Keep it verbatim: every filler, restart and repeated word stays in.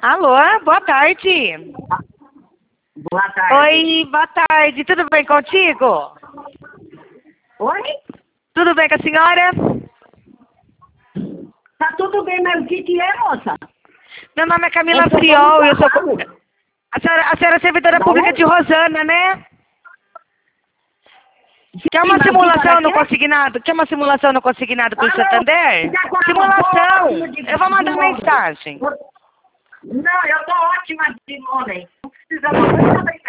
Alô, boa tarde. Boa tarde. Oi, boa tarde. Tudo bem contigo? Oi? Tudo bem com a senhora? Tá tudo bem, mas o que que é, moça? Meu nome é Camila Eu tô Friol, eu sou... falando. A senhora, a senhora é servidora Da pública onde? de Rosana, né? Quer Sim, uma mas simulação no para quê? consignado? Quer uma simulação no consignado com Ah, o não. Santander? Já com a Simulação! ótima de, Eu vou de mandar nome. mensagem. Não, eu tô ótima de nome. Não precisa não. Muito obrigada.